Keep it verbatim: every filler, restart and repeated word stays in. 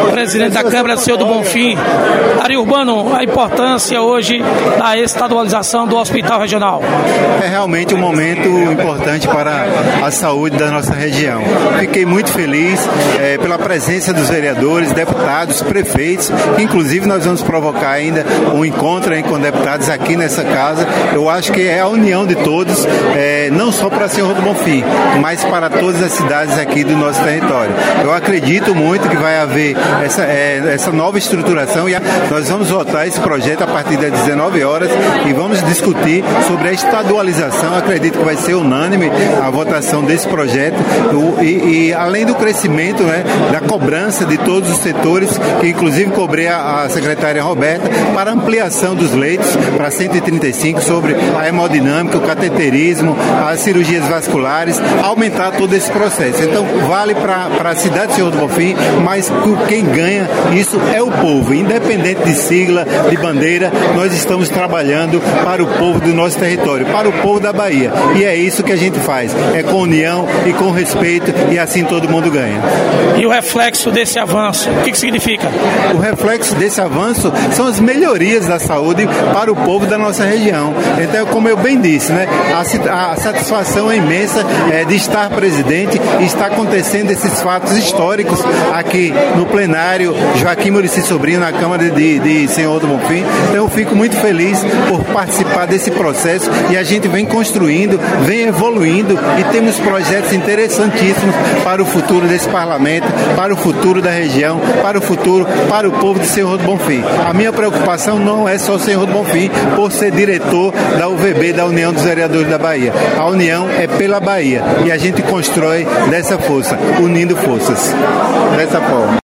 presidente da Câmara do Senhor do Bonfim. Ari Urbano, a importância hoje da estadualização do Hospital Regional. É realmente um momento importante para a saúde da nossa região. Fiquei muito feliz é, pela presença dos vereadores, deputados, prefeitos, que inclusive nós vamos provocar ainda um encontro aí com deputados aqui nessa casa. Eu acho que é a união de todos, é, não só para Senhor do Bonfim, mas para todas as cidades aqui do nosso território. Eu acredito muito que vai haver essa, é, essa nova estruturação e a, nós vamos votar esse projeto a partir das dezenove horas e vamos discutir sobre a estadualização. Eu acredito que vai ser unânime a votação desse projeto o, e, e além do crescimento, né, da cobrança de todos os setores, que inclusive cobrei a, a secretária Roberta para ampliação dos leitos para cento e trinta e cinco sobre a hemodinâmica, o cateterismo, as cirurgias vasculares, aumentar todo esse processo. Então vale para a cidade de Senhor do Bonfim, mas quem ganha isso é o povo, independente de sigla, de bandeira, nós estamos trabalhando para o povo do nosso território, para o povo da Bahia, e é isso que a gente faz, é com união e com respeito, e assim todo mundo ganha. E o reflexo desse avanço, o que, que significa? O reflexo desse avanço são as melhorias da saúde para o povo da nossa região. Então, como eu bem disse, né, a, a satisfação é imensa é, de estar presidente e estar acontecendo esses fatos históricos aqui no plenário Joaquim Muricy Sobrinho, na Câmara de, de Senhor do Bonfim. Então eu fico muito feliz por participar desse processo e a gente vem construindo, vem evoluindo e temos projetos interessantíssimos para o futuro desse parlamento, para o futuro da região, para o futuro, para o povo de Senhor do Bonfim. A minha preocupação não é só Senhor do Bonfim por ser diretor da U V B, da União dos Vereadores da Bahia. A união é pela Bahia e a gente constrói dessa força, unindo forças. Dessa forma.